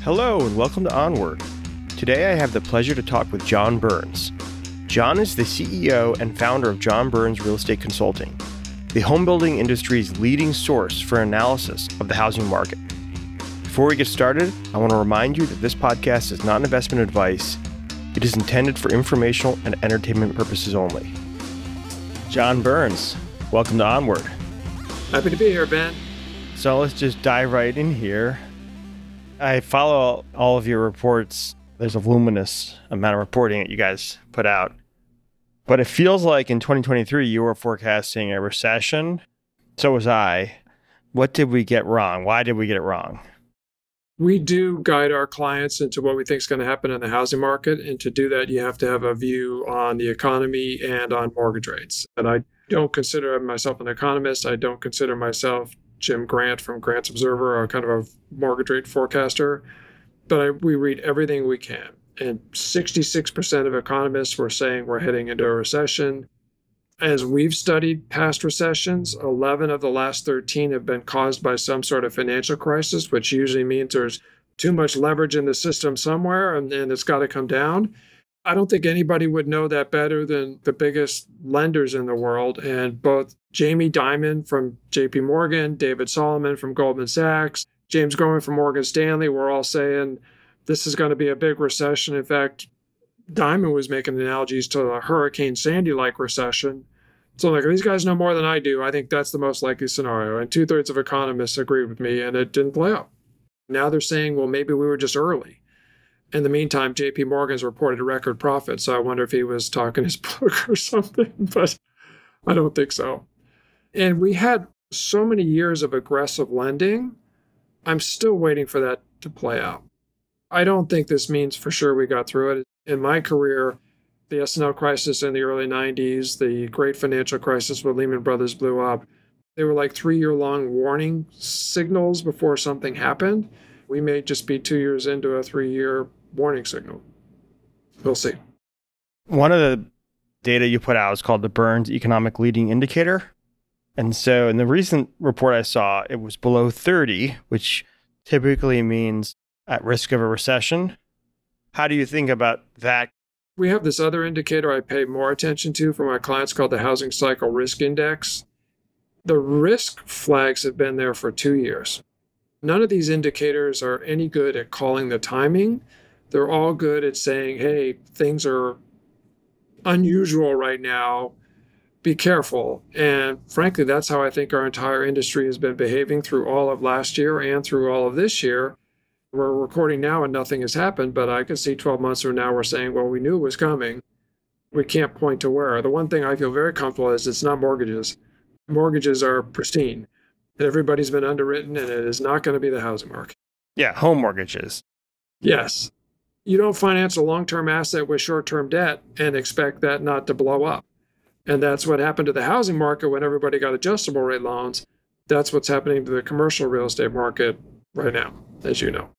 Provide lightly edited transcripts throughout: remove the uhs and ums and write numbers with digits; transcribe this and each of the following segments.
Hello and welcome to Onward. Today I have the pleasure to talk with John Burns. John is the CEO and founder of John Burns Real Estate Consulting, the home building industry's leading source for analysis of the housing market. Before we get started, I want to remind you that this podcast is not investment advice. It is intended for informational and entertainment purposes only. John Burns, welcome to Onward. Happy to be here, Ben. So let's just dive right in here. I follow all of your reports. There's a voluminous amount of reporting that you guys put out. But it feels like in 2023, you were forecasting a recession. So was I. What did we get wrong? Why did we get it wrong? We do guide our clients into what we think is going to happen in the housing market. And to do that, you have to have a view on the economy and on mortgage rates. And I don't consider myself an economist. I don't consider myself Jim Grant from Grant's Observer, or kind of a mortgage rate forecaster. But we read everything we can. And 66% of economists were saying we're heading into a recession. As we've studied past recessions, 11 of the last 13 have been caused by some sort of financial crisis, which usually means there's too much leverage in the system somewhere and it's got to come down. I don't think anybody would know that better than the biggest lenders in the world. And both Jamie Dimon from JP Morgan, David Solomon from Goldman Sachs, James Gorman from Morgan Stanley were all saying this is going to be a big recession. In fact, Dimon was making analogies to a Hurricane Sandy-like recession. So like, these guys know more than I do. I think that's the most likely scenario. And 2/3 of economists agreed with me, and it didn't play out. Now they're saying, well, maybe we were just early. In the meantime, JP Morgan's reported a record profit, so I wonder if he was talking his book or something, but I don't think so. And we had so many years of aggressive lending. I'm still waiting for that to play out. I don't think this means for sure we got through it. In my career, the S&L crisis in the early 90s, the great financial crisis when Lehman Brothers blew up, they were like 3-year-long warning signals before something happened. We may just be 2 years into a 3-year warning signal. We'll see. One of the data you put out is called the Burns Economic Leading Indicator. And so in the recent report I saw, it was below 30, which typically means at risk of a recession. How do you think about that? We have this other indicator I pay more attention to for my clients called the Housing Cycle Risk Index. The risk flags have been there for 2 years. None of these indicators are any good at calling the timing. They're all good at saying, hey, things are unusual right now. Be careful. And frankly, that's how I think our entire industry has been behaving through all of last year and through all of this year. We're recording now and nothing has happened, but I can see 12 months from now we're saying, well, we knew it was coming. We can't point to where. The one thing I feel very comfortable is it's not mortgages. Mortgages are pristine. Everybody's been underwritten, and it is not going to be the housing market. Yeah, home mortgages. Yes. You don't finance a long-term asset with short-term debt and expect that not to blow up. And that's what happened to the housing market when everybody got adjustable rate loans. That's what's happening to the commercial real estate market right now, as you know.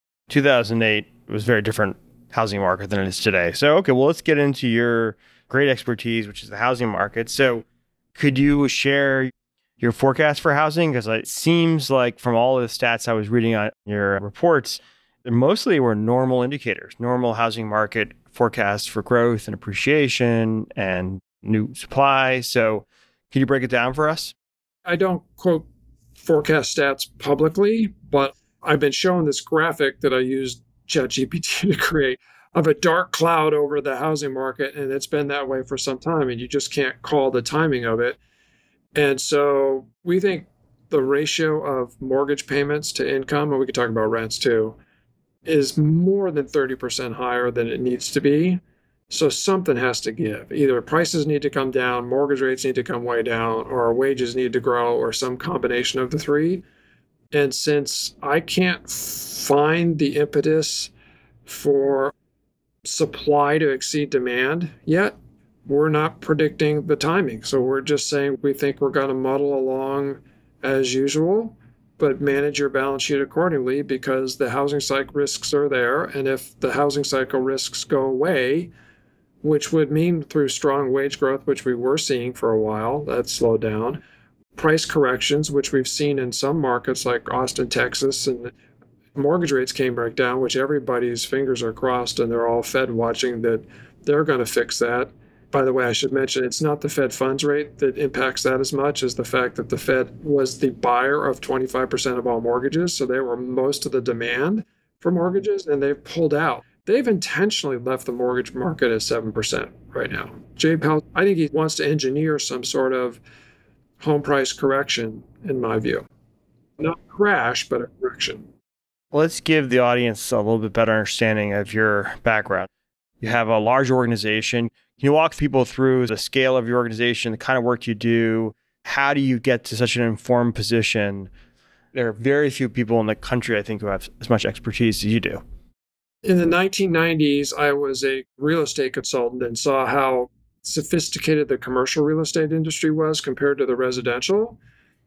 2008 was a very different housing market than it is today. So, okay, well, let's get into your great expertise, which is the housing market. So could you share your forecast for housing? Because it seems like from all of the stats I was reading on your reports, they mostly were normal indicators, normal housing market forecasts for growth and appreciation and new supply. So can you break it down for us? I don't quote forecast stats publicly, but I've been shown this graphic that I used ChatGPT to create of a dark cloud over the housing market, and it's been that way for some time, and you just can't call the timing of it. And so we think the ratio of mortgage payments to income, and we could talk about rents too, is more than 30% higher than it needs to be. So something has to give. Either prices need to come down, mortgage rates need to come way down, or wages need to grow, or some combination of the three. And since I can't find the impetus for supply to exceed demand yet, we're not predicting the timing. So we're just saying we think we're going to muddle along as usual, but manage your balance sheet accordingly because the housing cycle risks are there. And if the housing cycle risks go away, which would mean through strong wage growth, which we were seeing for a while, that slowed down, price corrections, which we've seen in some markets like Austin, Texas, and mortgage rates came back down, which everybody's fingers are crossed and they're all Fed watching that they're going to fix that. By the way, I should mention it's not the Fed funds rate that impacts that as much as the fact that the Fed was the buyer of 25% of all mortgages. So they were most of the demand for mortgages, and they've pulled out. They've intentionally left the mortgage market at 7% right now. Jay Powell, I think he wants to engineer some sort of home price correction, in my view. Not crash, but a correction. Let's give the audience a little bit better understanding of your background. You have a large organization. Can you walk people through the scale of your organization, the kind of work you do? How do you get to such an informed position? There are very few people in the country, I think, who have as much expertise as you do. In the 1990s, I was a real estate consultant and saw how sophisticated the commercial real estate industry was compared to the residential.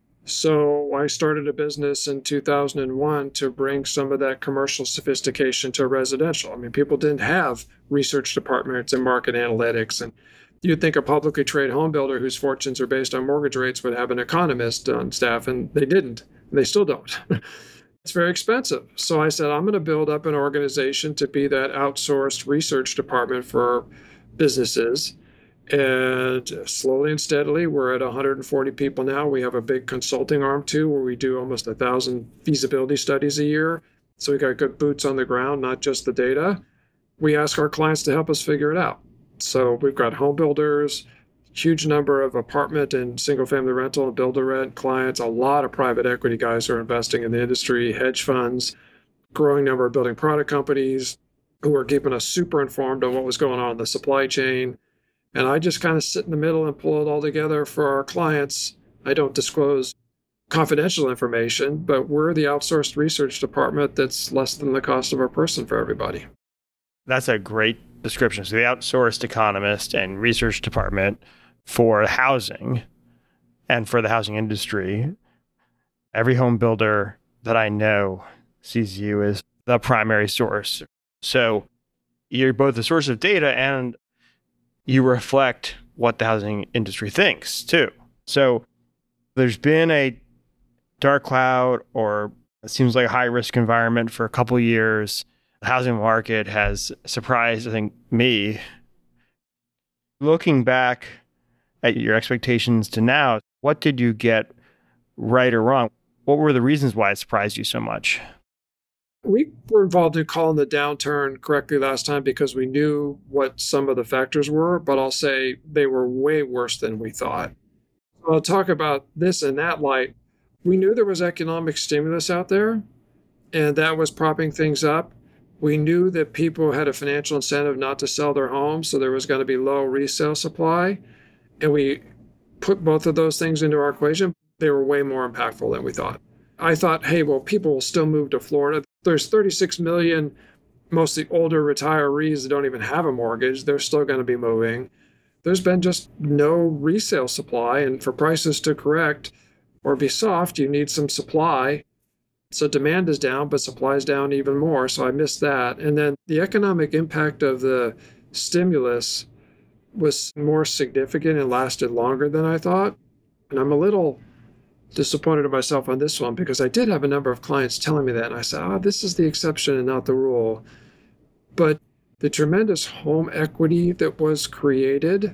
So I started a business in 2001 to bring some of that commercial sophistication to residential. I mean, people didn't have research departments and market analytics. And you'd think a publicly traded home builder whose fortunes are based on mortgage rates would have an economist on staff, and they didn't. They still don't. It's very expensive. So I said, I'm going to build up an organization to be that outsourced research department for businesses. And slowly and steadily, we're at 140 people now. We have a big consulting arm too, where we do almost 1,000 feasibility studies a year. So we got good boots on the ground, not just the data. We ask our clients to help us figure it out. So we've got home builders, huge number of apartment and single family rental and build to rent clients, a lot of private equity guys who are investing in the industry, hedge funds, growing number of building product companies who are keeping us super informed on what was going on in the supply chain. And I just kind of sit in the middle and pull it all together for our clients. I don't disclose confidential information, but we're the outsourced research department that's less than the cost of a person for everybody. That's a great description. So the outsourced economist and research department for housing and for the housing industry. Every home builder that I know sees you as the primary source. So you're both the source of data and you reflect what the housing industry thinks too. So there's been a dark cloud, or it seems like a high risk environment for a couple of years. The housing market has surprised, I think, me. Looking back at your expectations to now, what did you get right or wrong? What were the reasons why it surprised you so much? We were involved in calling the downturn correctly last time because we knew what some of the factors were, but I'll say they were way worse than we thought. I'll talk about this in that light. We knew there was economic stimulus out there, and that was propping things up. We knew that people had a financial incentive not to sell their homes, so there was going to be low resale supply. And we put both of those things into our equation. They were way more impactful than we thought. I thought, hey, well, people will still move to Florida. There's 36 million, mostly older retirees that don't even have a mortgage. They're still going to be moving. There's been just no resale supply. And for prices to correct or be soft, you need some supply. So demand is down, but supply is down even more. So I missed that. And then the economic impact of the stimulus was more significant and lasted longer than I thought. And I'm a little disappointed in myself on this one because I did have a number of clients telling me that. And I said, this is the exception and not the rule. But the tremendous home equity that was created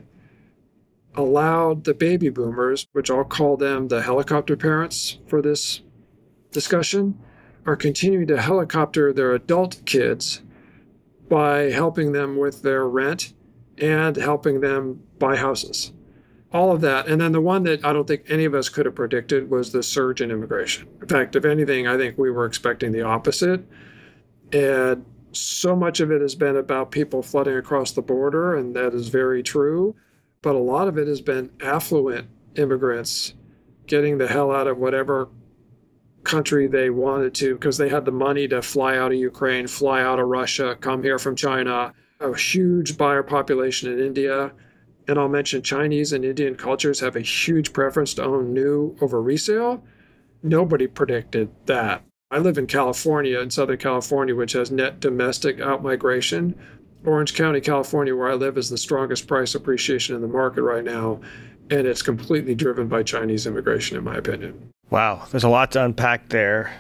allowed the baby boomers, which I'll call them the helicopter parents for this discussion, are continuing to helicopter their adult kids by helping them with their rent and helping them buy houses. All of that. And then the one that I don't think any of us could have predicted was the surge in immigration. In fact, if anything, I think we were expecting the opposite. And so much of it has been about people flooding across the border, and that is very true. But a lot of it has been affluent immigrants getting the hell out of whatever country they wanted to because they had the money to fly out of Ukraine, fly out of Russia, come here from China, a huge buyer population in India. And I'll mention Chinese and Indian cultures have a huge preference to own new over resale. Nobody predicted that. I live in California, in Southern California, which has net domestic outmigration. Orange County, California, where I live, is the strongest price appreciation in the market right now. And it's completely driven by Chinese immigration, in my opinion. Wow, there's a lot to unpack there.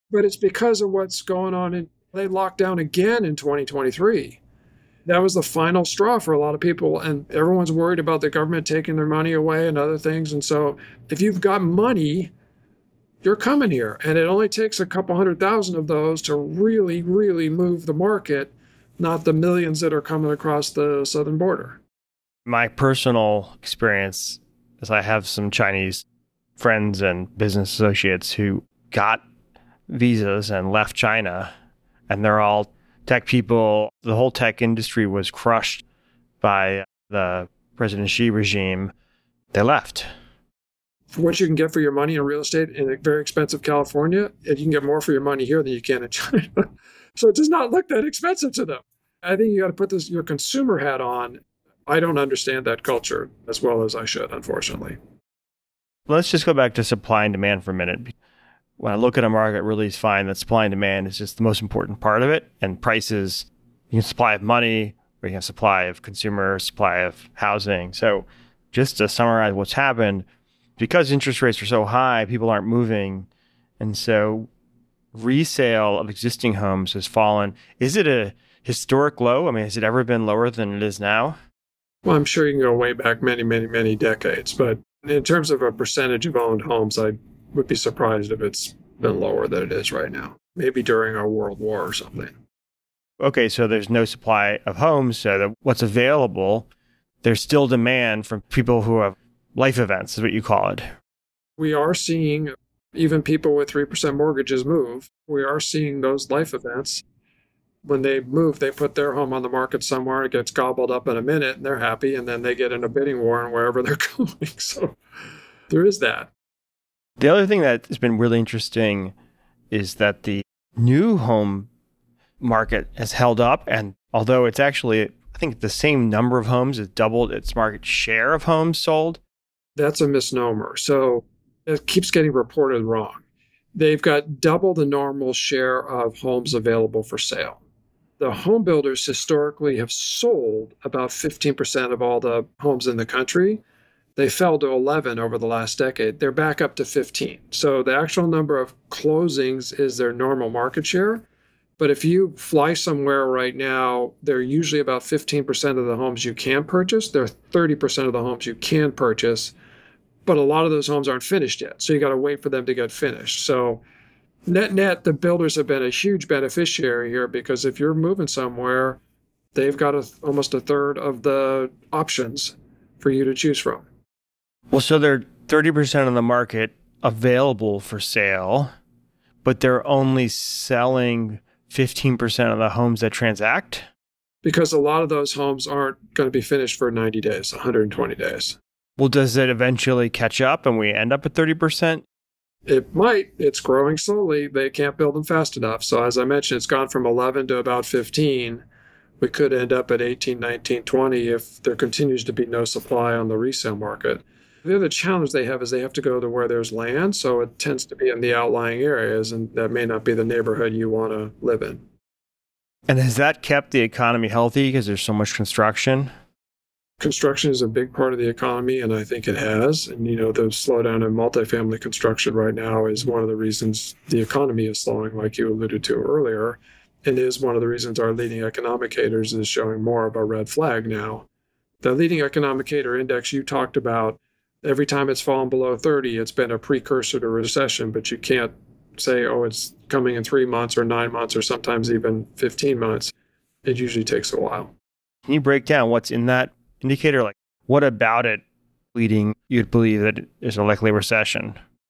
But it's because of what's going on. They locked down again in 2023. That was the final straw for a lot of people. And everyone's worried about the government taking their money away and other things. And so if you've got money, you're coming here. And it only takes a couple 100,000 of those to really, really move the market, not the millions that are coming across the southern border. My personal experience is I have some Chinese friends and business associates who got visas and left China, and they're all tech people. The whole tech industry was crushed by the President Xi regime. They left. For what you can get for your money in real estate in a very expensive California, and you can get more for your money here than you can in China. So it does not look that expensive to them. I think you got to put your consumer hat on. I don't understand that culture as well as I should, unfortunately. Let's just go back to supply and demand for a minute. When I look at a market, really is fine that supply and demand is just the most important part of it. And prices, you can supply of money, or you can have supply of consumer, supply of housing. So just to summarize what's happened, because interest rates are so high, people aren't moving. And so resale of existing homes has fallen. Is it a historic low? I mean, has it ever been lower than it is now? Well, I'm sure you can go way back many, many, many decades. But in terms of a percentage of owned homes, I would be surprised if it's been lower than it is right now. Maybe during a world war or something. Okay, so there's no supply of homes. So what's available, there's still demand from people who have life events, is what you call it. We are seeing even people with 3% mortgages move. We are seeing those life events. When they move, they put their home on the market somewhere, it gets gobbled up in a minute, and they're happy, and then they get in a bidding war on wherever they're going. So there is that. The other thing that has been really interesting is that the new home market has held up. And although it's actually, I think the same number of homes has doubled its market share of homes sold. That's a misnomer. So it keeps getting reported wrong. They've got double the normal share of homes available for sale. The home builders historically have sold about 15% of all the homes in the country. They fell to 11 over the last decade. They're back up to 15. So the actual number of closings is their normal market share. But if you fly somewhere right now, they're usually about 15% of the homes you can purchase. They're 30% of the homes you can purchase. But a lot of those homes aren't finished yet. So you got to wait for them to get finished. So net, the builders have been a huge beneficiary here because if you're moving somewhere, they've got almost a third of the options for you to choose from. Well, so they're 30% of the market available for sale, but they're only selling 15% of the homes that transact? Because a lot of those homes aren't going to be finished for 90 days, 120 days. Well, does it eventually catch up and we end up at 30%? It might. It's growing slowly. They can't build them fast enough. So as I mentioned, it's gone from 11 to about 15. We could end up at 18, 19, 20 if there continues to be no supply on the resale market. The other challenge they have is they have to go to where there's land, so it tends to be in the outlying areas, and that may not be the neighborhood you want to live in. And has that kept the economy healthy because there's so much construction? Construction is a big part of the economy, and I think it has. And, the slowdown in multifamily construction right now is one of the reasons the economy is slowing, like you alluded to earlier, and is one of the reasons our leading economic indicators is showing more of a red flag now. The leading economic indicator index you talked about, every time it's fallen below 30, it's been a precursor to recession, but you can't say, it's coming in 3 months or 9 months or sometimes even 15 months. It usually takes a while. Can you break down what's in that indicator? Like, what about it leading you'd believe that there's a likely recession?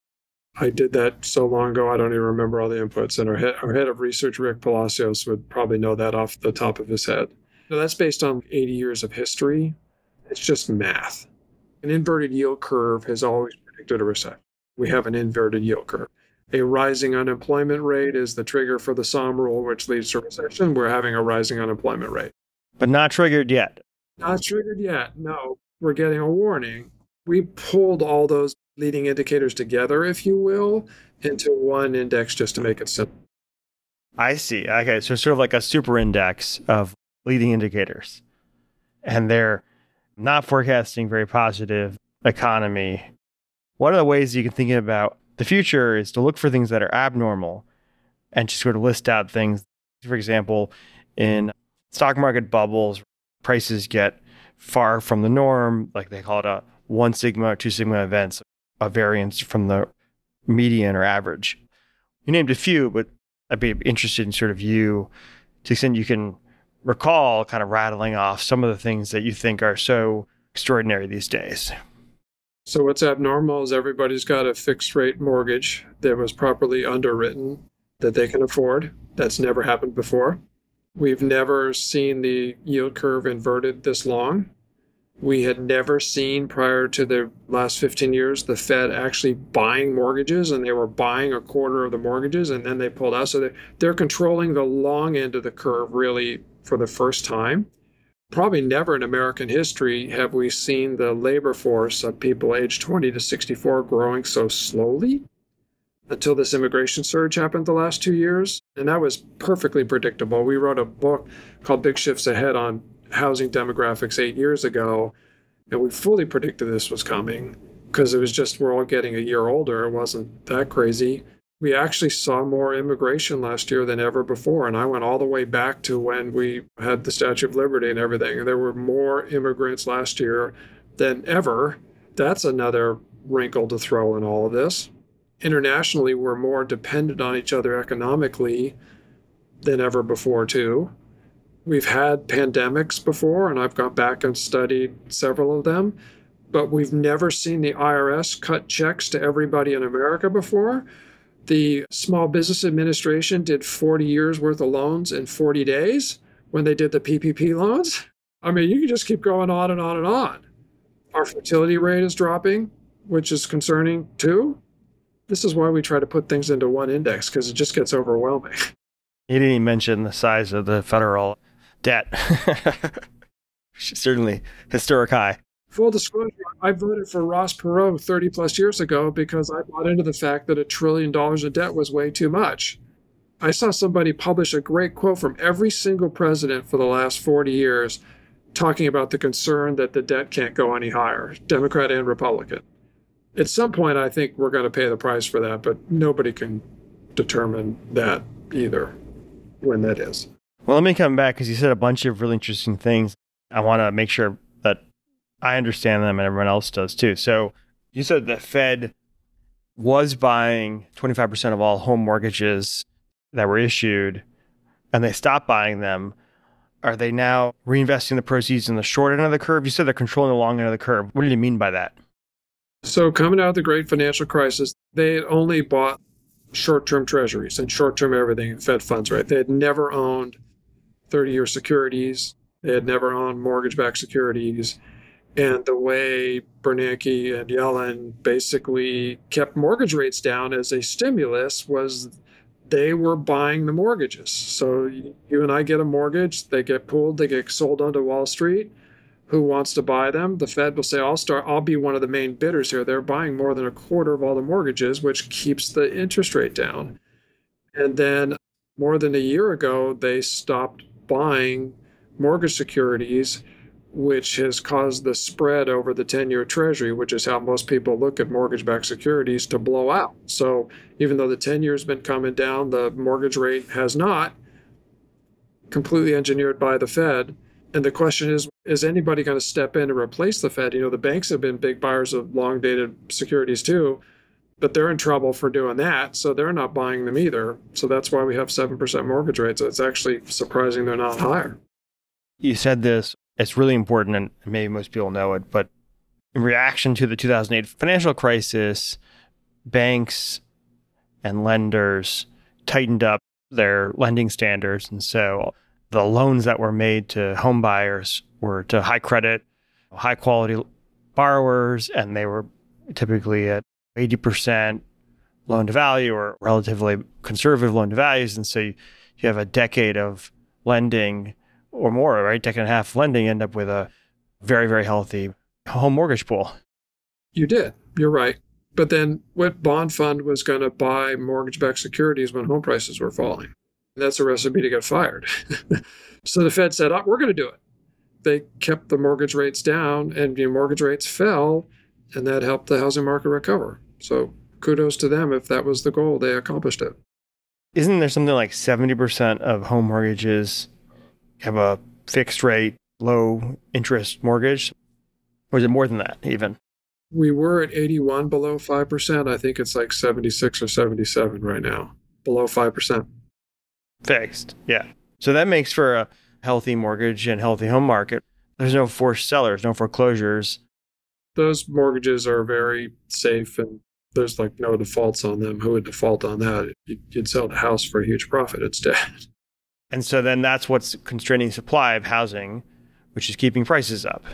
I did that so long ago, I don't even remember all the inputs. And our head of research, Rick Palacios, would probably know that off the top of his head. Now, that's based on 80 years of history. It's just math. An inverted yield curve has always predicted a recession. We have an inverted yield curve. A rising unemployment rate is the trigger for the Somme rule, which leads to recession. We're having a rising unemployment rate. But not triggered yet. Not triggered yet. No, we're getting a warning. We pulled all those leading indicators together, if you will, into one index just to make it simple. I see. Okay, so sort of like a super index of leading indicators. And they're not forecasting very positive economy. One of the ways you can think about the future is to look for things that are abnormal. and just sort of list out things. For example, in stock market bubbles, prices get far from the norm, like they call it a 1 sigma or 2 sigma events, a variance from the median or average. You named a few, but I'd be interested in sort of you, to the extent you can recall, kind of rattling off some of the things that you think are so extraordinary these days. So what's abnormal is everybody's got a fixed rate mortgage that was properly underwritten that they can afford. That's never happened before. We've never seen the yield curve inverted this long. We had never seen, prior to the last 15 years, the Fed actually buying mortgages, and they were buying a quarter of the mortgages, and then they pulled out. So they're controlling the long end of the curve really for the first time. Probably never in American history have we seen the labor force of people aged 20 to 64 growing so slowly until this immigration surge happened the last 2 years. And that was perfectly predictable. We wrote a book called Big Shifts Ahead on housing demographics 8 years ago, and we fully predicted this was coming because it was just we're all getting a year older. It wasn't that crazy. We actually saw more immigration last year than ever before, and I went all the way back to when we had the Statue of Liberty and everything. And there were more immigrants last year than ever. That's another wrinkle to throw in all of this. Internationally, we're more dependent on each other economically than ever before, too. We've had pandemics before, and I've gone back and studied several of them, but we've never seen the IRS cut checks to everybody in America before. The Small Business Administration did 40 years worth of loans in 40 days when they did the PPP loans. I mean, you can just keep going on and on and on. Our fertility rate is dropping, which is concerning too. This is why we try to put things into one index, because it just gets overwhelming. You didn't even mention the size of the federal debt. Certainly historic high. Full disclosure, I voted for Ross Perot 30 plus years ago because I bought into the fact that $1 trillion of debt was way too much. I saw somebody publish a great quote from every single president for the last 40 years talking about the concern that the debt can't go any higher, Democrat and Republican. At some point, I think we're going to pay the price for that, but nobody can determine that either, when that is. Well, let me come back because you said a bunch of really interesting things. I want to make sure that I understand them and everyone else does too. So you said the Fed was buying 25% of all home mortgages that were issued, and they stopped buying them. Are they now reinvesting the proceeds in the short end of the curve? You said they're controlling the long end of the curve. What do you mean by that? So coming out of the great financial crisis, they had only bought short-term treasuries and short-term everything, Fed funds, right? They had never owned 30-year securities. They had never owned mortgage-backed securities. And the way Bernanke and Yellen basically kept mortgage rates down as a stimulus was they were buying the mortgages. So you and I get a mortgage, they get pooled, they get sold onto Wall Street. Who wants to buy them? The Fed will say, I'll be one of the main bidders here. They're buying more than a quarter of all the mortgages, which keeps the interest rate down. And then more than a year ago, they stopped buying mortgage securities, which has caused the spread over the 10-year Treasury, which is how most people look at mortgage-backed securities, to blow out. So even though the 10-year has been coming down, the mortgage rate has not, completely engineered by the Fed. And the question is anybody going to step in and replace the Fed? You know, the banks have been big buyers of long-dated securities too, but they're in trouble for doing that, so they're not buying them either. So that's why we have 7% mortgage rates. It's actually surprising they're not higher. You said this, it's really important, and maybe most people know it, but in reaction to the 2008 financial crisis, banks and lenders tightened up their lending standards. And so the loans that were made to home buyers were to high credit, high quality borrowers, and they were typically at 80% loan to value or relatively conservative loan to values. And so you have a decade of lending or more, right? Decade and a half lending, end up with a very, very healthy home mortgage pool. You did. You're right. But then what bond fund was going to buy mortgage-backed securities when home prices were falling? That's a recipe to get fired. So the Fed said, we're going to do it. They kept the mortgage rates down, and mortgage rates fell, and that helped the housing market recover. So kudos to them. If that was the goal, they accomplished it. Isn't there something like 70% of home mortgages have a fixed rate, low interest mortgage? Or is it more than that even? We were at 81 below 5%. I think it's like 76 or 77 right now, below 5%. Fixed, yeah. So that makes for a healthy mortgage and healthy home market. There's no forced sellers, no foreclosures. Those mortgages are very safe and there's like no defaults on them. Who would default on that? You'd sell the house for a huge profit instead. And so then that's what's constraining supply of housing, which is keeping prices up.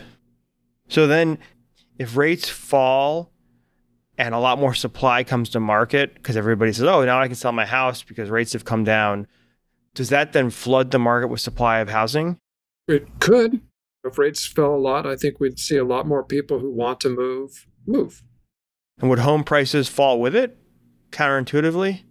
So then if rates fall and a lot more supply comes to market because everybody says, oh, now I can sell my house because rates have come down, does that then flood the market with supply of housing? It could. If rates fell a lot, I think we'd see a lot more people who want to move. And would home prices fall with it, counterintuitively?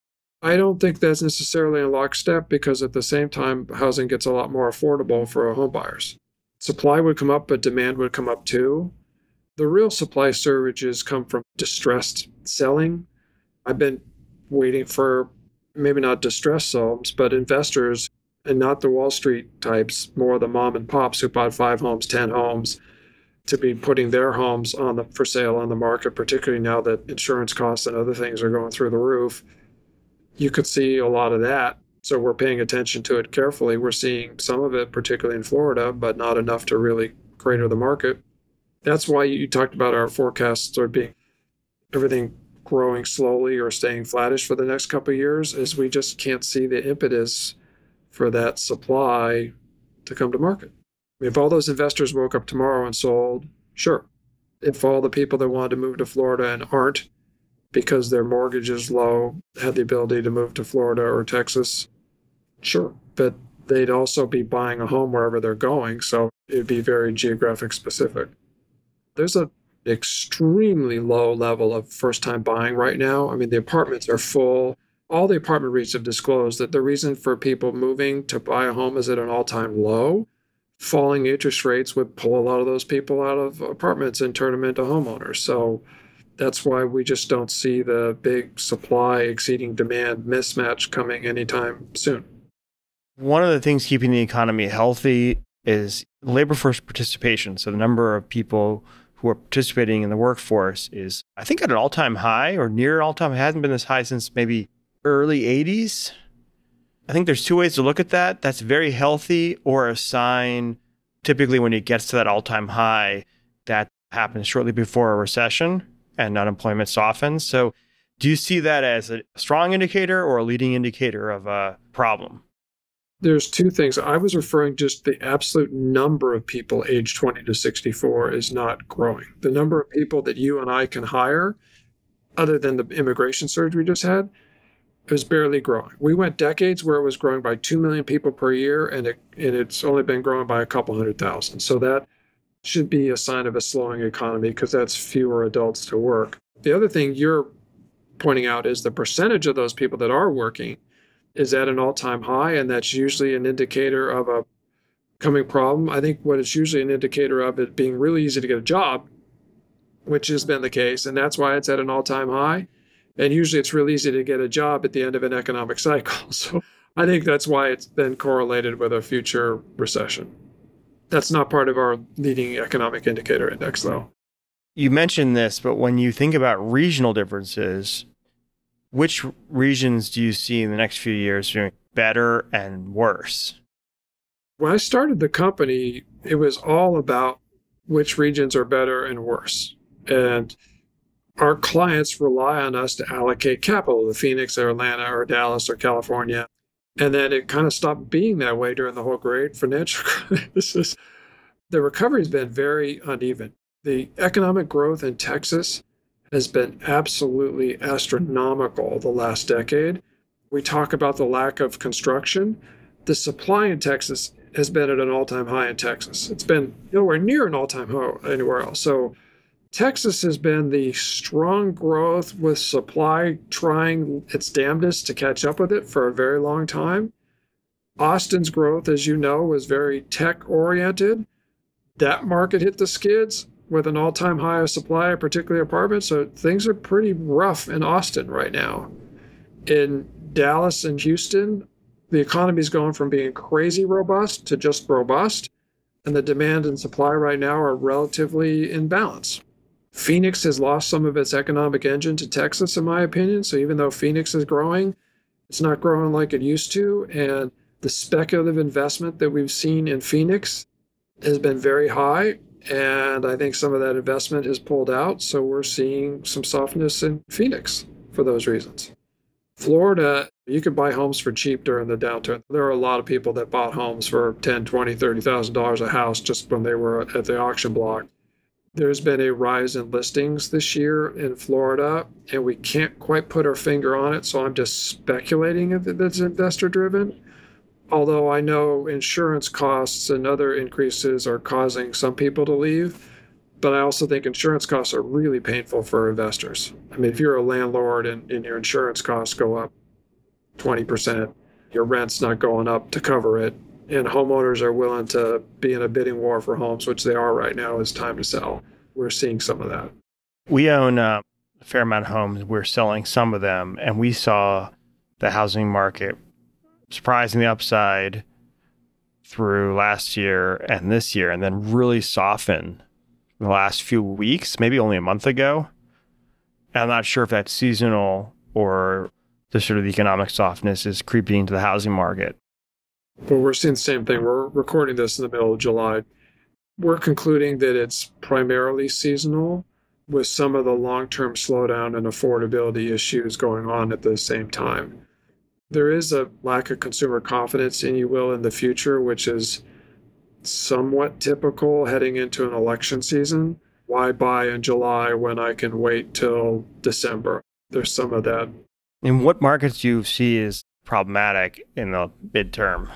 I don't think that's necessarily in lockstep because at the same time, housing gets a lot more affordable for home buyers. Supply would come up, but demand would come up too. The real supply surges come from distressed selling. I've been waiting for maybe not distressed homes, but investors, and not the Wall Street types, more the mom and pops who bought 5 homes, 10 homes, to be putting their homes for sale on the market, particularly now that insurance costs and other things are going through the roof. You could see a lot of that. So we're paying attention to it carefully. We're seeing some of it, particularly in Florida, but not enough to really crater the market. That's why you talked about our forecasts are being everything growing slowly or staying flattish for the next couple of years, is we just can't see the impetus for that supply to come to market. If all those investors woke up tomorrow and sold, sure. If all the people that wanted to move to Florida and aren't because their mortgage is low had the ability to move to Florida or Texas, sure. But they'd also be buying a home wherever they're going, so it'd be very geographic specific. There's an extremely low level of first-time buying right now. I mean, the apartments are full. All the apartment REITs have disclosed that the reason for people moving to buy a home is at an all-time low. Falling interest rates would pull a lot of those people out of apartments and turn them into homeowners. So that's why we just don't see the big supply exceeding demand mismatch coming anytime soon. One of the things keeping the economy healthy is labor force participation. So the number of people who are participating in the workforce is, I think, at an all-time high or near all-time. It hasn't been this high since maybe early 80s. I think there's 2 ways to look at that. That's very healthy, or a sign, typically when it gets to that all-time high, that happens shortly before a recession and unemployment softens. So do you see that as a strong indicator or a leading indicator of a problem? There's 2 things. I was referring just the absolute number of people aged 20 to 64 is not growing. The number of people that you and I can hire, other than the immigration surge we just had, is barely growing. We went decades where it was growing by 2 million people per year, and it's only been growing by a couple 100,000. So that should be a sign of a slowing economy because that's fewer adults to work. The other thing you're pointing out is the percentage of those people that are working is at an all-time high, and that's usually an indicator of a coming problem. I think what it's usually an indicator of it being really easy to get a job, which has been the case, and that's why it's at an all-time high. And usually it's really easy to get a job at the end of an economic cycle. So I think that's why it's been correlated with a future recession. That's not part of our leading economic indicator index, though. You mentioned this, but when you think about regional differences, which regions do you see in the next few years doing better and worse? When I started the company, it was all about which regions are better and worse. And our clients rely on us to allocate capital to Phoenix or Atlanta or Dallas or California. And then it kind of stopped being that way during the whole great financial crisis. The recovery has been very uneven. The economic growth in Texas has been absolutely astronomical the last decade. We talk about the lack of construction. The supply in Texas has been at an all-time high in Texas. It's been nowhere near an all-time high anywhere else. So Texas has been the strong growth with supply trying its damnedest to catch up with it for a very long time. Austin's growth, as you know, was very tech-oriented. That market hit the skids with an all-time high of supply, particularly apartments. So things are pretty rough in Austin right now. In Dallas and Houston, the economy is going from being crazy robust to just robust, and the demand and supply right now are relatively in balance. Phoenix has lost some of its economic engine to Texas, in my opinion. So even though Phoenix is growing, it's not growing like it used to. And the speculative investment that we've seen in Phoenix has been very high. And I think some of that investment has pulled out. So we're seeing some softness in Phoenix for those reasons. Florida, you could buy homes for cheap during the downturn. There are a lot of people that bought homes for $10,000, $20,000, $30,000 a house just when they were at the auction block. There's been a rise in listings this year in Florida, and we can't quite put our finger on it, so I'm just speculating that it's investor-driven. Although I know insurance costs and other increases are causing some people to leave, but I also think insurance costs are really painful for investors. I mean, if you're a landlord and your insurance costs go up 20%, your rent's not going up to cover it, and homeowners are willing to be in a bidding war for homes, which they are right now, it's time to sell. We're seeing some of that. We own a fair amount of homes. We're selling some of them, and we saw the housing market surprisingly upside through last year and this year, and then really soften the last few weeks, maybe only a month ago. And I'm not sure if that's seasonal or the sort of economic softness is creeping into the housing market. Well, we're seeing the same thing. We're recording this in the middle of July. We're concluding that it's primarily seasonal with some of the long-term slowdown and affordability issues going on at the same time. There is a lack of consumer confidence, and you will in the future, which is somewhat typical heading into an election season. Why buy in July when I can wait till December? There's some of that. And what markets do you see as problematic in the midterm?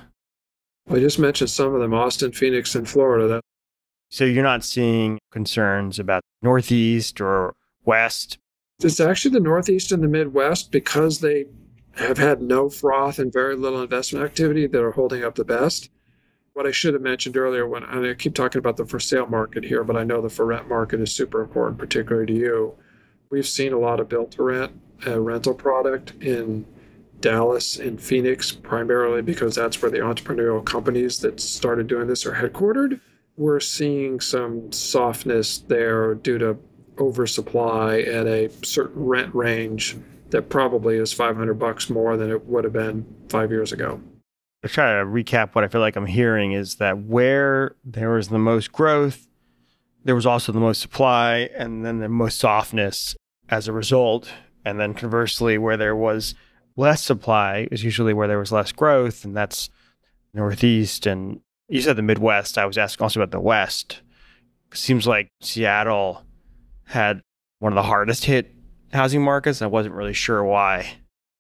I just mentioned some of them, Austin, Phoenix, and Florida. So you're not seeing concerns about Northeast or West? It's actually the Northeast and the Midwest, because they have had no froth and very little investment activity, that are holding up the best. What I should have mentioned earlier, I keep talking about the for sale market here, but I know the for rent market is super important, particularly to you. We've seen a lot of built to rent rental product in Dallas and Phoenix, primarily because that's where the entrepreneurial companies that started doing this are headquartered. We're seeing some softness there due to oversupply at a certain rent range that probably is $500 more than it would have been 5 years ago. To try to recap what I feel like I'm hearing is that where there was the most growth, there was also the most supply, and then the most softness as a result. And then conversely, where there was less supply is usually where there was less growth, and that's Northeast. And you said the Midwest. I was asking also about the West. It seems like Seattle had one of the hardest hit housing markets. I wasn't really sure why.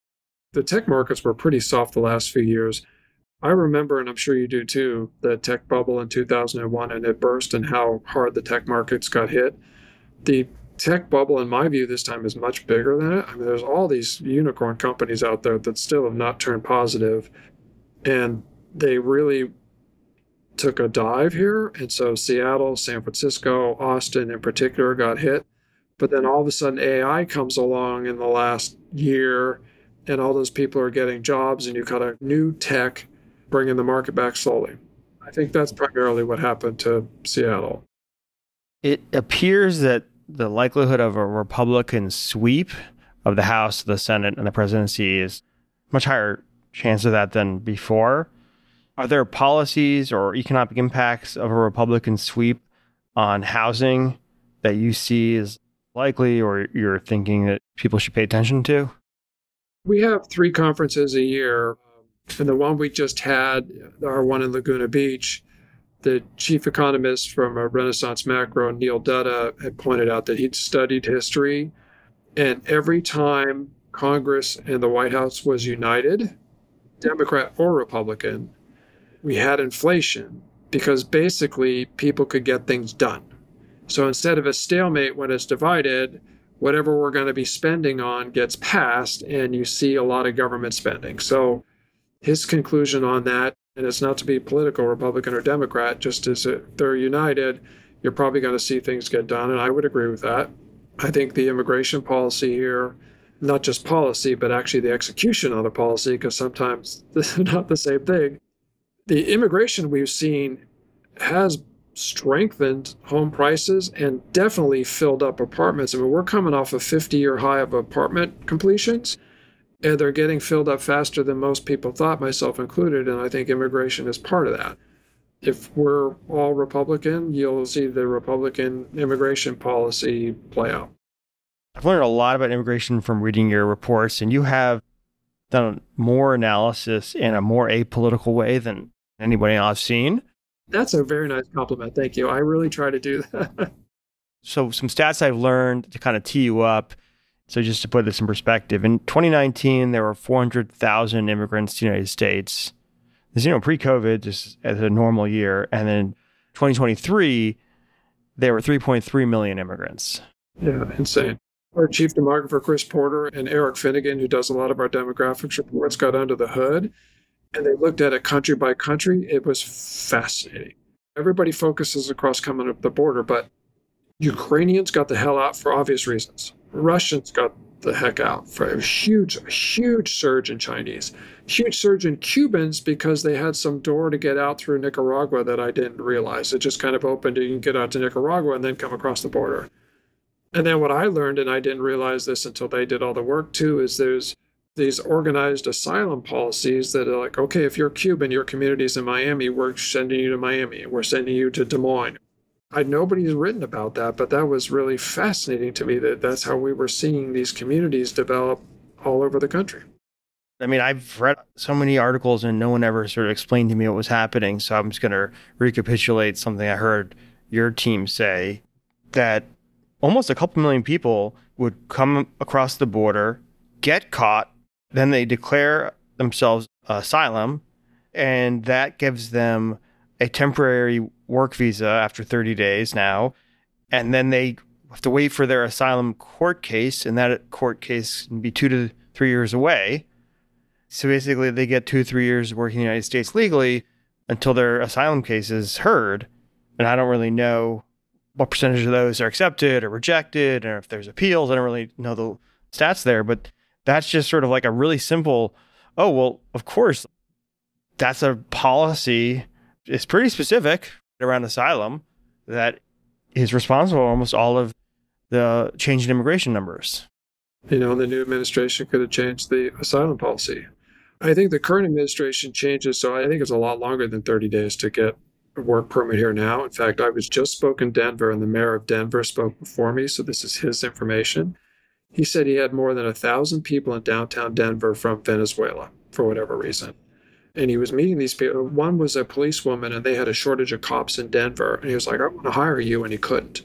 The tech markets were pretty soft the last few years. I remember, and I'm sure you do too, the tech bubble in 2001, and it burst, and how hard the tech markets got hit. The tech bubble, in my view, this time is much bigger than it. I mean, there's all these unicorn companies out there that still have not turned positive, and they really took a dive here. And so Seattle, San Francisco, Austin in particular got hit. But then all of a sudden AI comes along in the last year, and all those people are getting jobs, and you've got a new tech bringing the market back slowly. I think that's primarily what happened to Seattle. It appears that the likelihood of a Republican sweep of the House, the Senate, and the presidency is much higher chance of that than before. Are there policies or economic impacts of a Republican sweep on housing that you see as likely, or you're thinking that people should pay attention to? We have 3 conferences a year, and the one we just had, our one in Laguna Beach, the chief economist from Renaissance Macro, Neil Dutta, had pointed out that he'd studied history, and every time Congress and the White House was united, Democrat or Republican, we had inflation, because basically people could get things done. So instead of a stalemate when it's divided, whatever we're going to be spending on gets passed, and you see a lot of government spending. So his conclusion on that, and it's not to be political, Republican or Democrat, just as they're united, you're probably going to see things get done. And I would agree with that. I think the immigration policy here not just policy, but actually the execution of the policy, because sometimes they're not the same thing. The immigration we've seen has strengthened home prices and definitely filled up apartments. I mean, we're coming off a 50-year high of apartment completions, and they're getting filled up faster than most people thought, myself included. And I think immigration is part of that. If we're all Republican, you'll see the Republican immigration policy play out. I've learned a lot about immigration from reading your reports, and you have done more analysis in a more apolitical way than anybody else I've seen. That's a very nice compliment. Thank you. I really try to do that. So some stats I've learned to kind of tee you up. So just to put this in perspective, in 2019, there were 400,000 immigrants to the United States. This, pre-COVID, just as a normal year. And then 2023, there were 3.3 million immigrants. Yeah, insane. Our chief demographer, Chris Porter, and Eric Finnegan, who does a lot of our demographics reports, got under the hood, and they looked at it country by country. It was fascinating. Everybody focuses across coming up the border, but Ukrainians got the hell out for obvious reasons. Russians got the heck out for a huge surge in Chinese, huge surge in Cubans because they had some door to get out through Nicaragua that I didn't realize. It just kind of opened. You can get out to Nicaragua and then come across the border. And then what I learned, and I didn't realize this until they did all the work too, is there's these organized asylum policies that are like, okay, if you're Cuban, your community's in Miami, we're sending you to Miami, we're sending you to Des Moines. Nobody's written about that, but that was really fascinating to me that that's how we were seeing these communities develop all over the country. I mean, I've read so many articles and no one ever sort of explained to me what was happening. So I'm just going to recapitulate something I heard your team say, that almost a couple million people would come across the border, get caught, then they declare themselves asylum, and that gives them a temporary work visa after 30 days now. And then they have to wait for their asylum court case, and that court case can be 2 to 3 years away. So basically, they get 2 to 3 years working in the United States legally until their asylum case is heard. And I don't really know what percentage of those are accepted or rejected, or if there's appeals. I don't really know the stats there, but that's just sort of like a really simple, oh, well, of course, that's a policy. It's pretty specific around asylum that is responsible for almost all of the change in immigration numbers. The new administration could have changed the asylum policy. I think the current administration changes, so I think it's a lot longer than 30 days to get a work permit here now. In fact, I was just spoke in Denver, and the mayor of Denver spoke before me, so this is his information. He said he had more than 1,000 people in downtown Denver from Venezuela for whatever reason. And he was meeting these people. One was a policewoman, and they had a shortage of cops in Denver. And he was like, I want to hire you, and he couldn't.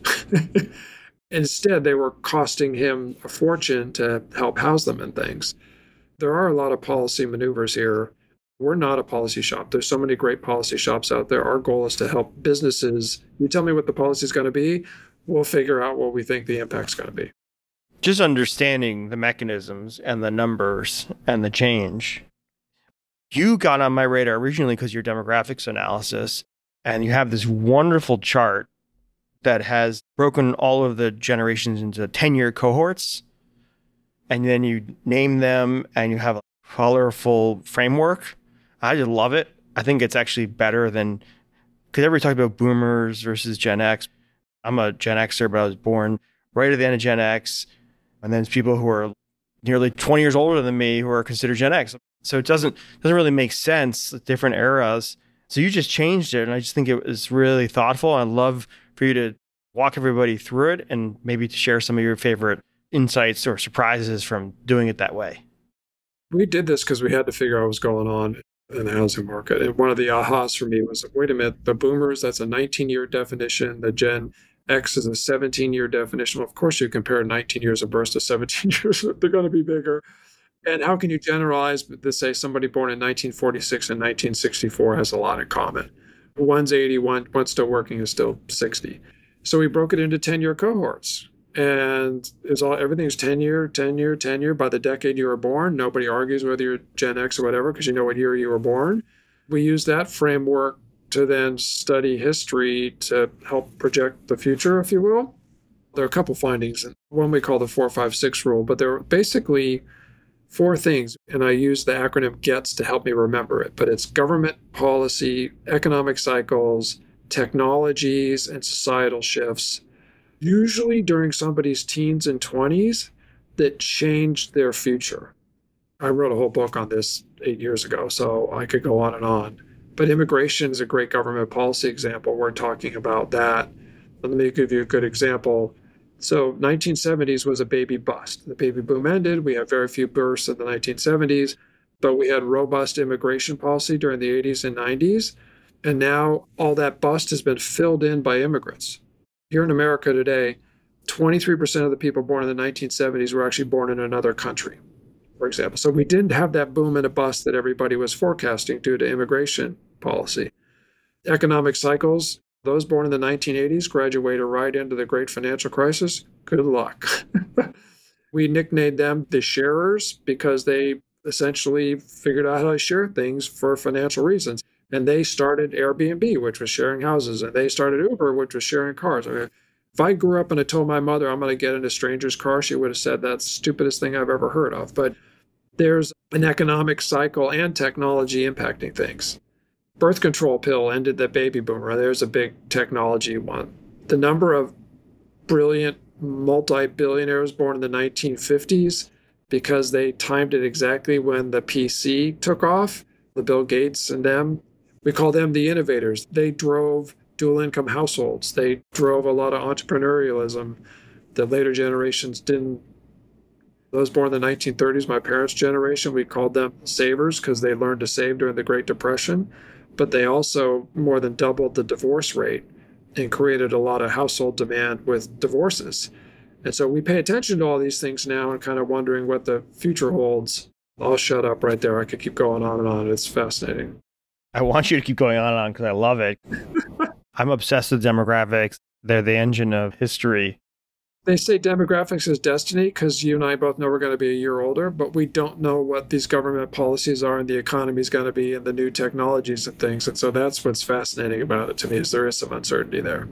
Instead, they were costing him a fortune to help house them and things. There are a lot of policy maneuvers here. We're not a policy shop. There's so many great policy shops out there. Our goal is to help businesses. You tell me what the policy is going to be, we'll figure out what we think the impact's going to be. Just understanding the mechanisms and the numbers and the change. You got on my radar originally because your demographics analysis, and you have this wonderful chart that has broken all of the generations into 10-year cohorts. And then you name them and you have a colorful framework. I just love it. I think it's actually better than, because everybody talks about boomers versus Gen X. I'm a Gen Xer, but I was born right at the end of Gen X. And then there's people who are nearly 20 years older than me who are considered Gen X. So it doesn't really make sense, different eras. So you just changed it. And I just think it was really thoughtful. I'd love for you to walk everybody through it and maybe to share some of your favorite insights or surprises from doing it that way. We did this because we had to figure out what was going on in the housing market. And one of the ahas for me was, wait a minute, the boomers, that's a 19-year definition. The Gen X is a 17-year definition. Well, of course, you compare 19 years of birth to 17 years, they're going to be bigger. And how can you generalize to say somebody born in 1946 and 1964 has a lot in common? One's 80, one's still working is still 60. So we broke it into 10-year cohorts. And everything's 10-year, 10-year, 10-year. By the decade you were born, nobody argues whether you're Gen X or whatever because you know what year you were born. We use that framework to then study history to help project the future, if you will. There are a couple findings. One we call the 456 rule, but there are basically four things. And I use the acronym GETS to help me remember it. But it's government policy, economic cycles, technologies, and societal shifts, usually during somebody's teens and 20s, that changed their future. I wrote a whole book on this 8 years ago, so I could go on and on. But immigration is a great government policy example. We're talking about that. Let me give you a good example. So 1970s was a baby bust. The baby boom ended. We had very few births in the 1970s, but we had robust immigration policy during the 80s and 90s. And now all that bust has been filled in by immigrants. Here in America today, 23% of the people born in the 1970s were actually born in another country, for example. So we didn't have that boom and a bust that everybody was forecasting due to immigration policy. Economic cycles, those born in the 1980s graduated right into the great financial crisis. Good luck. We nicknamed them the sharers because they essentially figured out how to share things for financial reasons. And they started Airbnb, which was sharing houses, and they started Uber, which was sharing cars. I mean, if I grew up and I told my mother I'm going to get in a stranger's car, she would have said that's the stupidest thing I've ever heard of. But there's an economic cycle and technology impacting things. Birth control pill ended the baby boomer. There's a big technology one. The number of brilliant multi-billionaires born in the 1950s, because they timed it exactly when the PC took off, the Bill Gates and them, we call them the innovators. They drove dual income households. They drove a lot of entrepreneurialism that later generations didn't. Those born in the 1930s, my parents' generation, we called them savers because they learned to save during the Great Depression. But they also more than doubled the divorce rate and created a lot of household demand with divorces. And so we pay attention to all these things now and kind of wondering what the future holds. I'll shut up right there. I could keep going on and on. It's fascinating. I want you to keep going on and on because I love it. I'm obsessed with demographics. They're the engine of history. They say demographics is destiny because you and I both know we're going to be a year older, but we don't know what these government policies are and the economy is going to be and the new technologies and things. And so that's what's fascinating about it to me is there is some uncertainty there.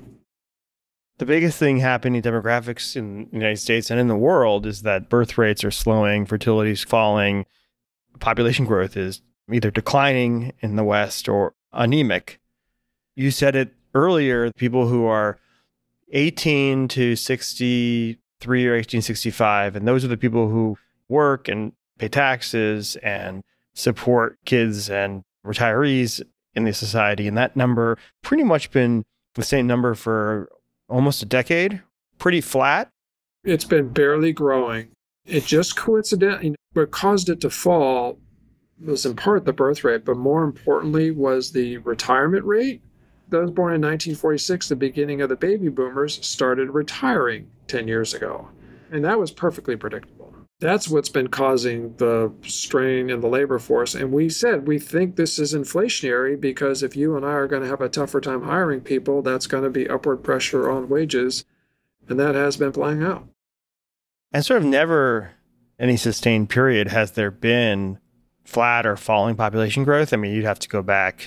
The biggest thing happening in demographics in the United States and in the world is that birth rates are slowing, fertility is falling, population growth is either declining in the West or anemic. You said it earlier, people who are 18 to 63 or 1865, and those are the people who work and pay taxes and support kids and retirees in the society. And that number pretty much been the same number for almost a decade, pretty flat. It's been barely growing. It just coincidentally, what caused it to fall was in part the birth rate, but more importantly was the retirement rate. Those born in 1946, the beginning of the baby boomers, started retiring 10 years ago. And that was perfectly predictable. That's what's been causing the strain in the labor force. And we said, we think this is inflationary because if you and I are going to have a tougher time hiring people, that's going to be upward pressure on wages. And that has been playing out. And sort of never any sustained period has there been flat or falling population growth. I mean, you'd have to go back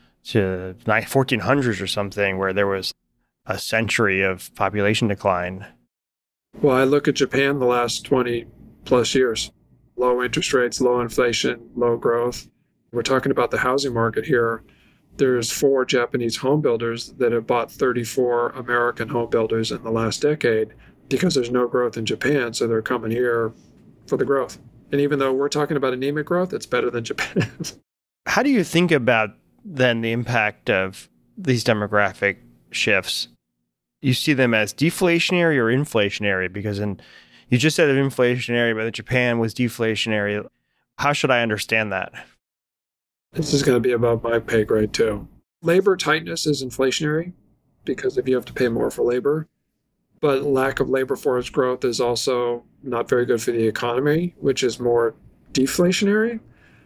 to 1400s or something where there was a century of population decline. Well, I look at Japan the last 20 plus years. Low interest rates, low inflation, low growth. We're talking about the housing market here. There's 4 Japanese home builders that have bought 34 American home builders in the last decade because there's no growth in Japan, so they're coming here for the growth. And even though we're talking about anemic growth, it's better than Japan. How do you think about then the impact of these demographic shifts? You see them as deflationary or inflationary? Because you just said inflationary, but Japan was deflationary. How should I understand that? This is going to be above my pay grade too. Labor tightness is inflationary because if you have to pay more for labor, but lack of labor force growth is also not very good for the economy, which is more deflationary.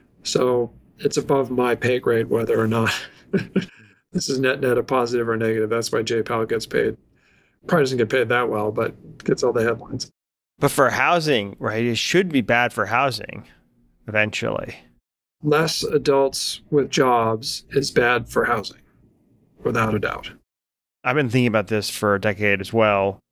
So it's above my pay grade whether or not this is net a positive or negative. That's why Jay Powell gets paid. Probably doesn't get paid that well, but gets all the headlines. But for housing, right, it should be bad for housing eventually. Less adults with jobs is bad for housing, without a doubt. I've been thinking about this for a decade as well.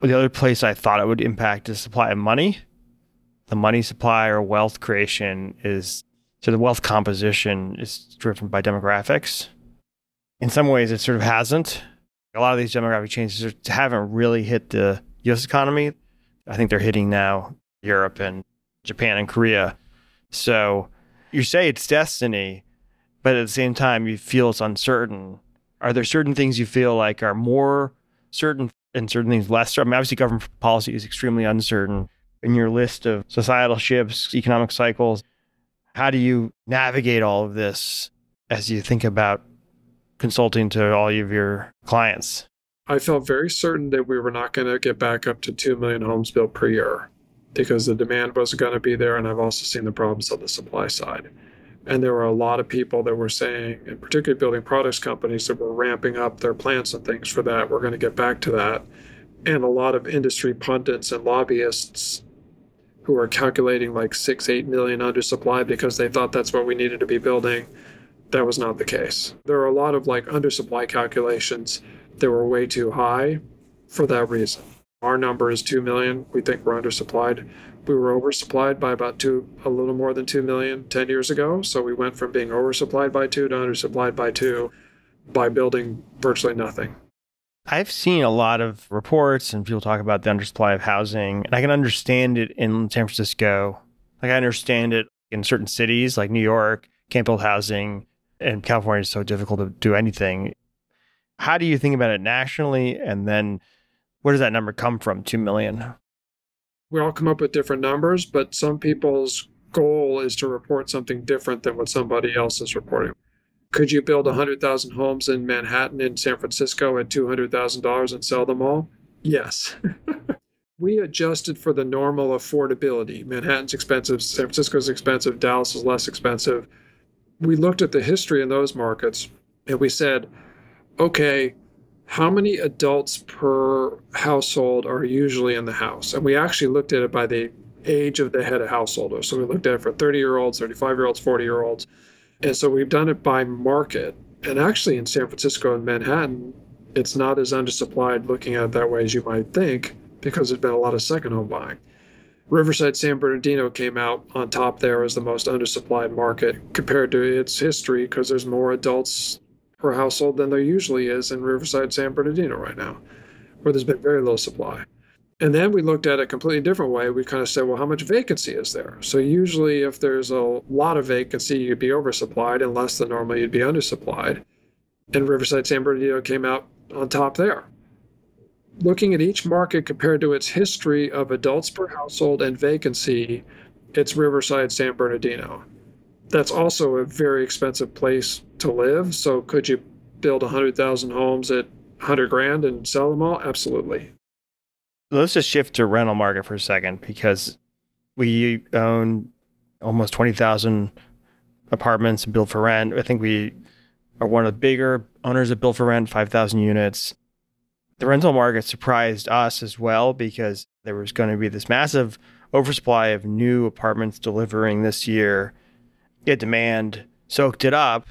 The other place I thought it would impact is supply of money. The money supply or wealth creation the wealth composition is driven by demographics. In some ways, it sort of hasn't. A lot of these demographic changes haven't really hit the US economy. I think they're hitting now Europe and Japan and Korea. So you say it's destiny, but at the same time, you feel it's uncertain. Are there certain things you feel like are more certain and certain things less certain? I mean, obviously, government policy is extremely uncertain. In your list of societal shifts, economic cycles, how do you navigate all of this as you think about consulting to all of your clients? I felt very certain that we were not going to get back up to 2 million homes built per year because the demand wasn't going to be there. And I've also seen the problems on the supply side. And there were a lot of people that were saying, and particularly building products companies that were ramping up their plants and things for that. We're going to get back to that. And a lot of industry pundits and lobbyists who are calculating like 6-8 million undersupply because they thought that's what we needed to be building. That was not the case. There are a lot of like undersupply calculations that were way too high for that reason. Our number is 2 million. We think we're undersupplied. We were oversupplied by a little more than 2 million 10 years ago. So we went from being oversupplied by 2 to undersupplied by 2 by building virtually nothing. I've seen a lot of reports and people talk about the undersupply of housing, and I can understand it in San Francisco. Like I understand it in certain cities like New York, can't build housing, and California is so difficult to do anything. How do you think about it nationally? And then where does that number come from, 2 million? We all come up with different numbers, but some people's goal is to report something different than what somebody else is reporting. Could you build 100,000 homes in Manhattan and San Francisco at $200,000 and sell them all? Yes. We adjusted for the normal affordability. Manhattan's expensive, San Francisco's expensive, Dallas is less expensive. We looked at the history in those markets and we said, okay, how many adults per household are usually in the house? And we actually looked at it by the age of the head of household. So we looked at it for 30-year-olds, 35-year-olds, 40-year-olds. And so we've done it by market. And actually in San Francisco and Manhattan, it's not as undersupplied looking at it that way as you might think because there's been a lot of second home buying. Riverside San Bernardino came out on top there as the most undersupplied market compared to its history because there's more adults per household than there usually is in Riverside San Bernardino right now, where there's been very low supply. And then we looked at it a completely different way. We kind of said, well, how much vacancy is there? So usually if there's a lot of vacancy, you'd be oversupplied, and less than normal, you'd be undersupplied. And Riverside San Bernardino came out on top there. Looking at each market compared to its history of adults per household and vacancy, it's Riverside San Bernardino. That's also a very expensive place to live. So could you build 100,000 homes at $100,000 and sell them all? Absolutely. Let's just shift to rental market for a second because we own almost 20,000 apartments and build for rent. I think we are one of the bigger owners of build for rent, 5,000 units. The rental market surprised us as well because there was going to be this massive oversupply of new apartments delivering this year. Yet demand soaked it up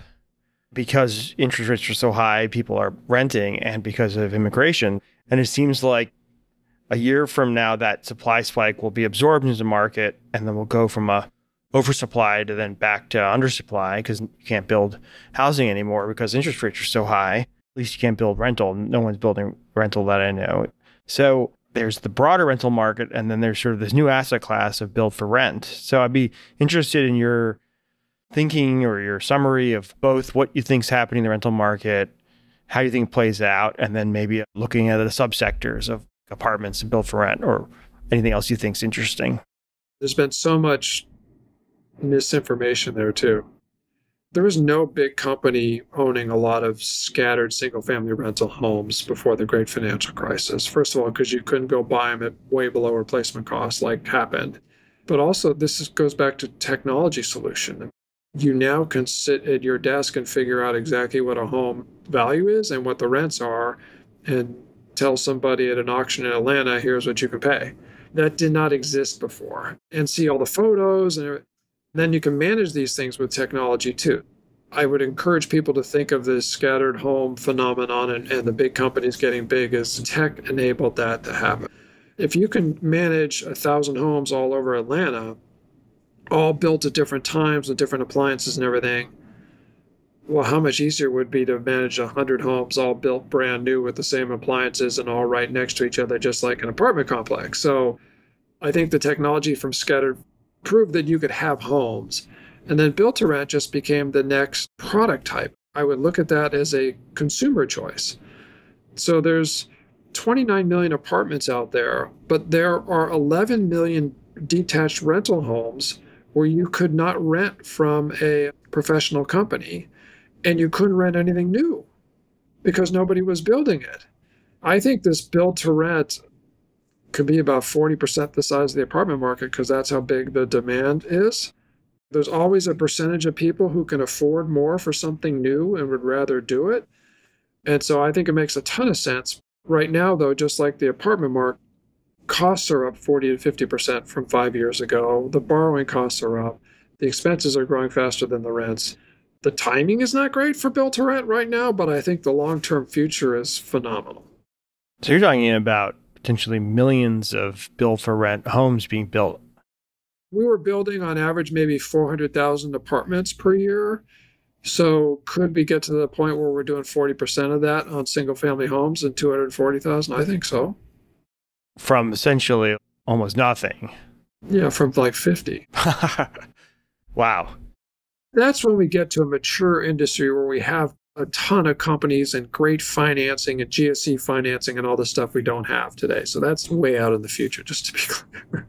because interest rates are so high, people are renting, and because of immigration. And it seems like a year from now, that supply spike will be absorbed into the market, and then we'll go from a oversupply to then back to undersupply because you can't build housing anymore because interest rates are so high. At least you can't build rental. No one's building rental that I know. So there's the broader rental market, and then there's sort of this new asset class of build for rent. So I'd be interested in your thinking or your summary of both what you think is happening in the rental market, how you think it plays out, and then maybe looking at the subsectors of apartments and build for rent or anything else you think is interesting. There's been so much misinformation there too. There was no big company owning a lot of scattered single-family rental homes before the great financial crisis. First of all, because you couldn't go buy them at way below replacement costs like happened. But also, goes back to technology solution. You now can sit at your desk and figure out exactly what a home value is and what the rents are and tell somebody at an auction in Atlanta, here's what you can pay. That did not exist before. And see all the photos, and then you can manage these things with technology too. I would encourage people to think of this scattered home phenomenon and the big companies getting big as tech enabled that to happen. If you can manage 1,000 homes all over Atlanta, all built at different times with different appliances and everything, well, how much easier would it be to manage 100 homes all built brand new with the same appliances and all right next to each other, just like an apartment complex? So I think the technology from Scattered proved that you could have homes. And then built to rent just became the next product type. I would look at that as a consumer choice. So there's 29 million apartments out there, but there are 11 million detached rental homes where you could not rent from a professional company and you couldn't rent anything new because nobody was building it. I think this build to rent could be about 40% the size of the apartment market because that's how big the demand is. There's always a percentage of people who can afford more for something new and would rather do it. And so I think it makes a ton of sense. Right now, though, just like the apartment market, costs are up 40 to 50% from 5 years ago. The borrowing costs are up. The expenses are growing faster than the rents. The timing is not great for build to rent right now, but I think the long-term future is phenomenal. So you're talking about potentially millions of build for rent homes being built. We were building on average maybe 400,000 apartments per year. So could we get to the point where we're doing 40% of that on single family homes and 240,000? I think so. From essentially almost nothing. Yeah, from like 50. Wow. That's when we get to a mature industry where we have a ton of companies and great financing and GSE financing and all the stuff we don't have today. So that's way out in the future, just to be clear.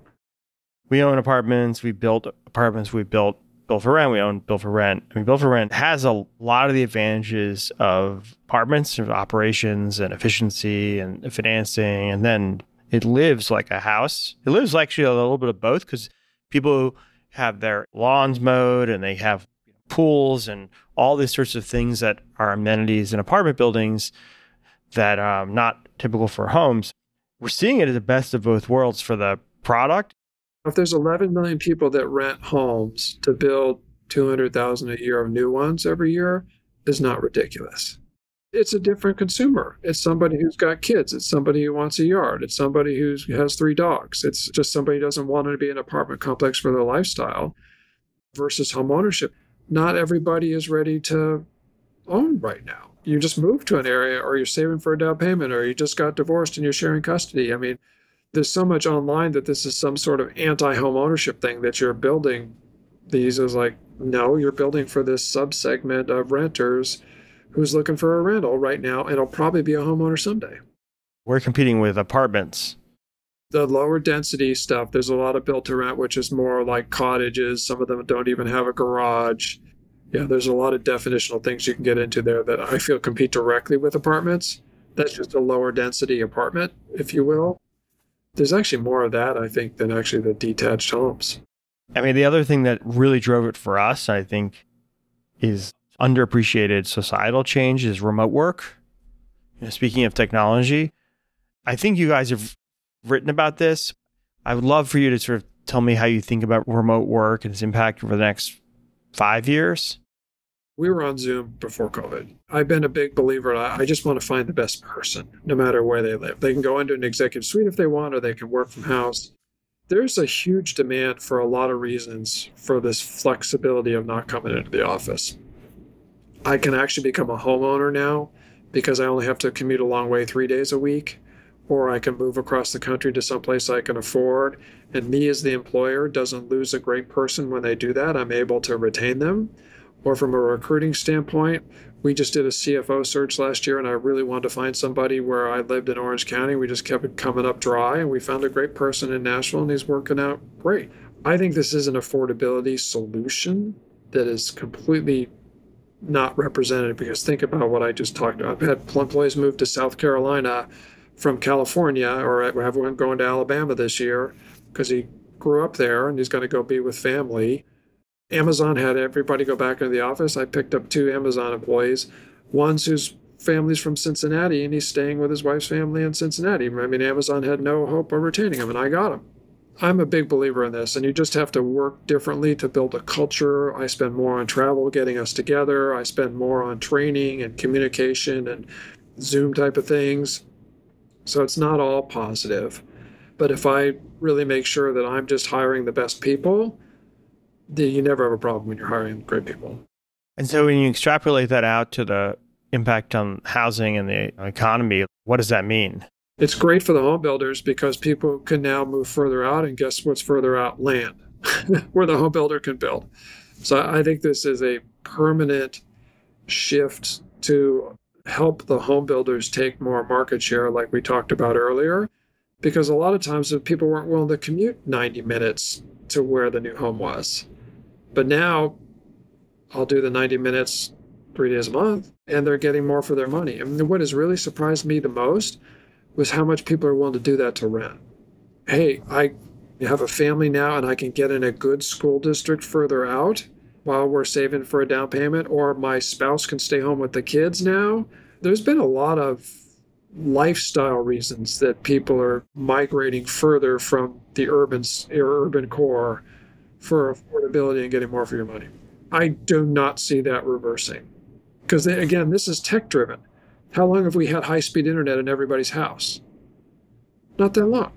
We own apartments. We built apartments. We built build for rent. We own build for rent. I mean, build for rent has a lot of the advantages of apartments, of operations and efficiency and financing. And then it lives like a house. It lives actually a little bit of both because people have their lawns mowed and they have pools and all these sorts of things that are amenities in apartment buildings that are not typical for homes. We're seeing it as the best of both worlds for the product. If there's 11 million people that rent homes, to build 200,000 a year of new ones every year is not ridiculous. It's a different consumer. It's somebody who's got kids. It's somebody who wants a yard. It's somebody who has 3 dogs. It's just somebody who doesn't want to be in an apartment complex for their lifestyle versus home ownership. Not everybody is ready to own right now. You just moved to an area or you're saving for a down payment or you just got divorced and you're sharing custody. I mean, there's so much online that this is some sort of anti-home ownership thing that you're building. These is like, no, you're building for this subsegment of renters who's looking for a rental right now, and it'll probably be a homeowner someday. We're competing with apartments. The lower density stuff, there's a lot of built to rent, which is more like cottages. Some of them don't even have a garage. Yeah, there's a lot of definitional things you can get into there that I feel compete directly with apartments. That's just a lower density apartment, if you will. There's actually more of that, I think, than actually the detached homes. I mean, the other thing that really drove it for us, I think, is underappreciated societal change is remote work. Speaking of technology, I think you guys have written about this. I would love for you to sort of tell me how you think about remote work and its impact over the next 5 years. We were on Zoom before COVID. I've been a big believer. I just want to find the best person, no matter where they live. They can go into an executive suite if they want, or they can work from house. There's a huge demand for a lot of reasons for this flexibility of not coming into the office. I can actually become a homeowner now because I only have to commute a long way 3 days a week, or I can move across the country to someplace I can afford. And me as the employer doesn't lose a great person when they do that. I'm able to retain them. Or from a recruiting standpoint, we just did a CFO search last year, and I really wanted to find somebody where I lived in Orange County. We just kept it coming up dry, and we found a great person in Nashville, and he's working out great. I think this is an affordability solution that is completely not represented, because think about what I just talked about. I've had employees move to South Carolina from California, or we have one going to Alabama this year because he grew up there and he's going to go be with family. Amazon had everybody go back into the office. I picked up 2 Amazon employees, one whose family's from Cincinnati and he's staying with his wife's family in Cincinnati. I mean, Amazon had no hope of retaining him, and I got him. I'm a big believer in this, and you just have to work differently to build a culture. I spend more on travel getting us together. I spend more on training and communication and Zoom type of things. So it's not all positive. But if I really make sure that I'm just hiring the best people, then you never have a problem when you're hiring great people. And so when you extrapolate that out to the impact on housing and the economy, what does that mean? It's great for the home builders because people can now move further out, and guess what's further out? Land, where the home builder can build. So I think this is a permanent shift to help the home builders take more market share, like we talked about earlier, because a lot of times people weren't willing to commute 90 minutes to where the new home was. But now I'll do the 90 minutes 3 days a month, and they're getting more for their money. I mean, what has really surprised me the most was how much people are willing to do that to rent. Hey, I have a family now and I can get in a good school district further out while we're saving for a down payment, or my spouse can stay home with the kids now. There's been a lot of lifestyle reasons that people are migrating further from the urban core for affordability and getting more for your money. I do not see that reversing. Because again, this is tech driven. How long have we had high-speed internet in everybody's house? Not that long.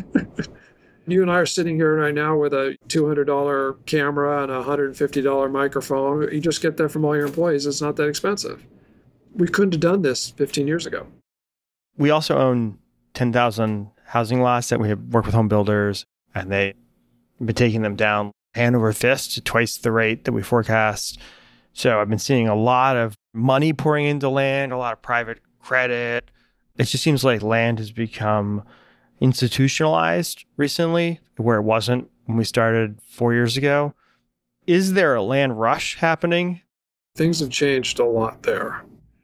You and I are sitting here right now with a $200 camera and a $150 microphone. You just get that from all your employees. It's not that expensive. We couldn't have done this 15 years ago. We also own 10,000 housing lots that we have worked with home builders, and they've been taking them down hand over fist to twice the rate that we forecast. So I've been seeing a lot of money pouring into land, a lot of private credit. It just seems like land has become institutionalized recently, where it wasn't when we started 4 years ago. Is there a land rush happening? Things have changed a lot there.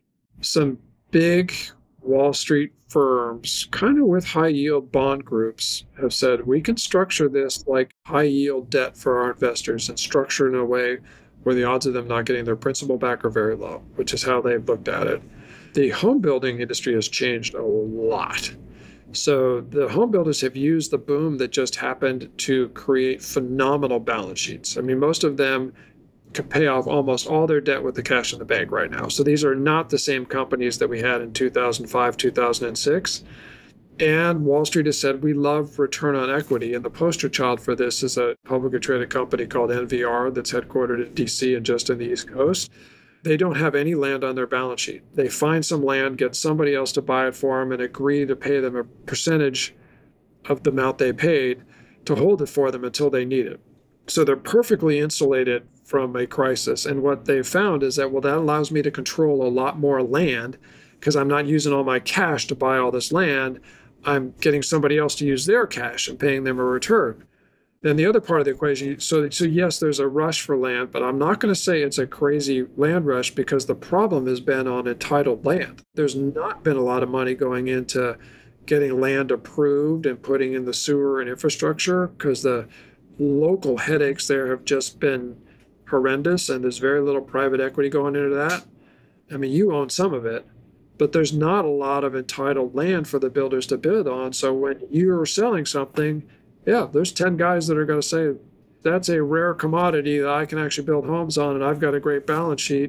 Some big Wall Street firms, kind of with high yield bond groups, have said we can structure this like high yield debt for our investors and structure it in a way where the odds of them not getting their principal back are very low, which is how they've looked at it. The home building industry has changed a lot. So the home builders have used the boom that just happened to create phenomenal balance sheets. I mean, most of them can pay off almost all their debt with the cash in the bank right now. So these are not the same companies that we had in 2005, 2006. And Wall Street has said, we love return on equity. And the poster child for this is a publicly traded company called NVR that's headquartered in DC and just in the East Coast. They don't have any land on their balance sheet. They find some land, get somebody else to buy it for them, and agree to pay them a percentage of the amount they paid to hold it for them until they need it. So they're perfectly insulated from a crisis. And what they've found is that, well, that allows me to control a lot more land because I'm not using all my cash to buy all this land. I'm getting somebody else to use their cash and paying them a return. Then the other part of the equation, so yes, there's a rush for land, but I'm not going to say it's a crazy land rush because the problem has been on entitled land. There's not been a lot of money going into getting land approved and putting in the sewer and infrastructure because the local headaches there have just been horrendous, and there's very little private equity going into that. I mean, you own some of it, but there's not a lot of entitled land for the builders to bid on. So when you're selling something, yeah, there's 10 guys that are going to say, that's a rare commodity that I can actually build homes on, and I've got a great balance sheet.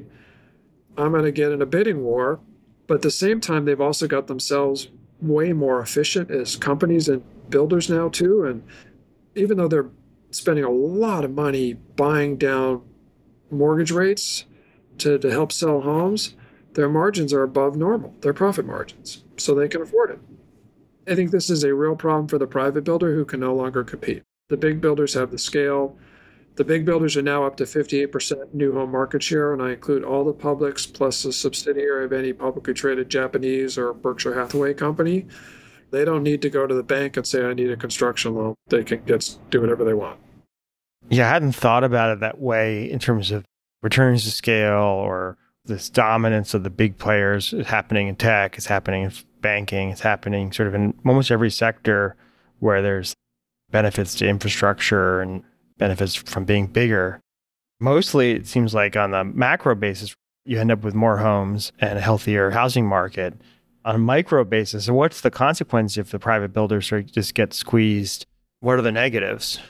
I'm going to get in a bidding war. But at the same time, they've also got themselves way more efficient as companies and builders now, too. And even though they're spending a lot of money buying down mortgage rates to help sell homes, their margins are above normal, their profit margins, so they can afford it. I think this is a real problem for the private builder who can no longer compete. The big builders have the scale. The big builders are now up to 58% new home market share, and I include all the publics plus a subsidiary of any publicly traded Japanese or Berkshire Hathaway company. They don't need to go to the bank and say, I need a construction loan. They can do whatever they want. Yeah, I hadn't thought about it that way in terms of returns to scale or this dominance of the big players. Is happening in tech, it's happening in banking, it's happening sort of in almost every sector where there's benefits to infrastructure and benefits from being bigger. Mostly, it seems like on the macro basis, you end up with more homes and a healthier housing market. On a micro basis, so what's the consequence if the private builders just get squeezed? What are the negatives?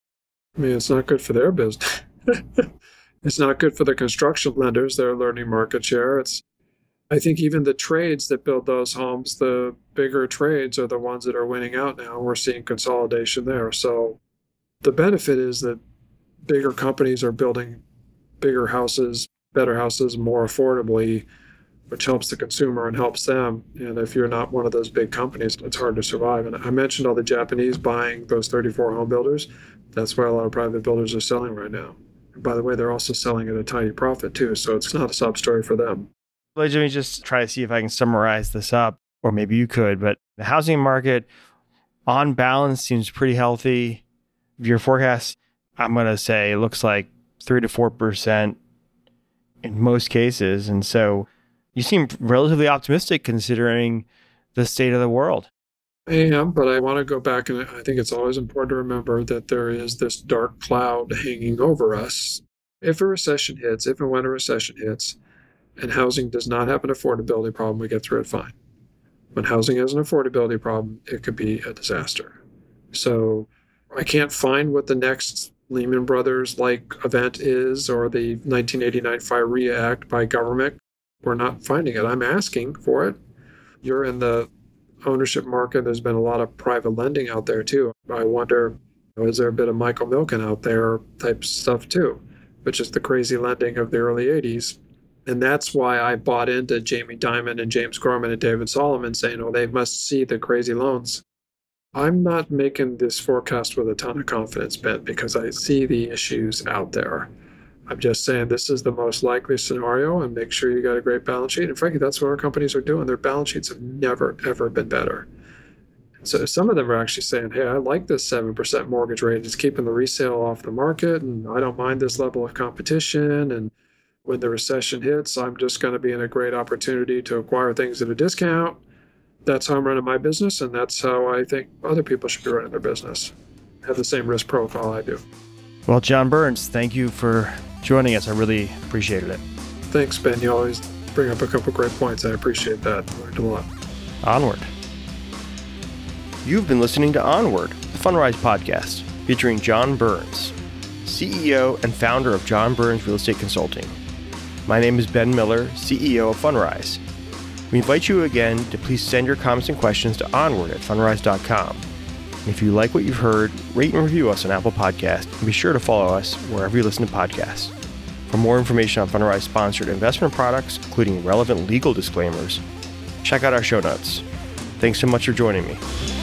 I mean, it's not good for their business. It's not good for the construction lenders. They're learning market share. I think even the trades that build those homes, the bigger trades are the ones that are winning out now. We're seeing consolidation there. So the benefit is that bigger companies are building bigger houses, better houses more affordably, which helps the consumer and helps them. And if you're not one of those big companies, it's hard to survive. And I mentioned all the Japanese buying those 34 home builders. That's why a lot of private builders are selling right now. And by the way, they're also selling at a tiny profit too. So it's not a sub story for them. Let me just try to see if I can summarize this up, or maybe you could, but the housing market on balance seems pretty healthy. Your forecast, I'm going to say, looks like 3 to 4% in most cases. And so you seem relatively optimistic considering the state of the world. I am, but I want to go back, and I think it's always important to remember that there is this dark cloud hanging over us. If a recession hits, if and when a recession hits, and housing does not have an affordability problem, we get through it fine. When housing has an affordability problem, it could be a disaster. So I can't find what the next Lehman Brothers-like event is, or the 1989 FIREA Act by government. We're not finding it. I'm asking for it. You're in the ownership market. There's been a lot of private lending out there too. I wonder, is there a bit of Michael Milken out there type stuff too, which is the crazy lending of the early 80s. And that's why I bought into Jamie Dimon and James Gorman and David Solomon saying, oh, they must see the crazy loans. I'm not making this forecast with a ton of confidence, Ben, because I see the issues out there. I'm just saying this is the most likely scenario, and make sure you got a great balance sheet. And frankly, that's what our companies are doing. Their balance sheets have never, ever been better. So some of them are actually saying, hey, I like this 7% mortgage rate. It's keeping the resale off the market, and I don't mind this level of competition. And when the recession hits, I'm just going to be in a great opportunity to acquire things at a discount. That's how I'm running my business, and that's how I think other people should be running their business. Have the same risk profile I do. Well, John Burns, thank you for joining us. I really appreciated it. Thanks, Ben. You always bring up a couple great points. I appreciate that. Learned a lot. Onward. You've been listening to Onward, the Fundrise podcast, featuring John Burns, CEO and founder of John Burns Real Estate Consulting. My name is Ben Miller, CEO of Fundrise. We invite you again to please send your comments and questions to onward@fundrise.com. And if you like what you've heard, rate and review us on Apple Podcasts, and be sure to follow us wherever you listen to podcasts. For more information on Fundrise-sponsored investment products, including relevant legal disclaimers, check out our show notes. Thanks so much for joining me.